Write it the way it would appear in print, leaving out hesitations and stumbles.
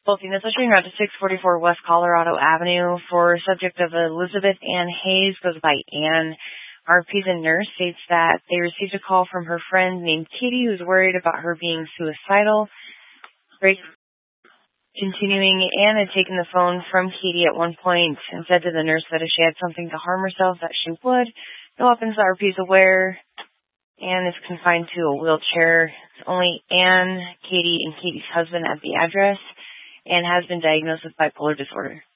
Bolting is issuing route to 644 West Colorado Avenue for subject of Elizabeth Ann Hayes, goes by Ann. RP's and nurse states that they received a call from her friend named Katie who's worried about her being suicidal. Break continuing, Ann had taken the phone from Katie at one point and said to the nurse that if she had something to harm herself that she would. No weapons RP is aware. Ann is confined to a wheelchair. It's only Ann, Katie, and Katie's husband at the address and has been diagnosed with bipolar disorder.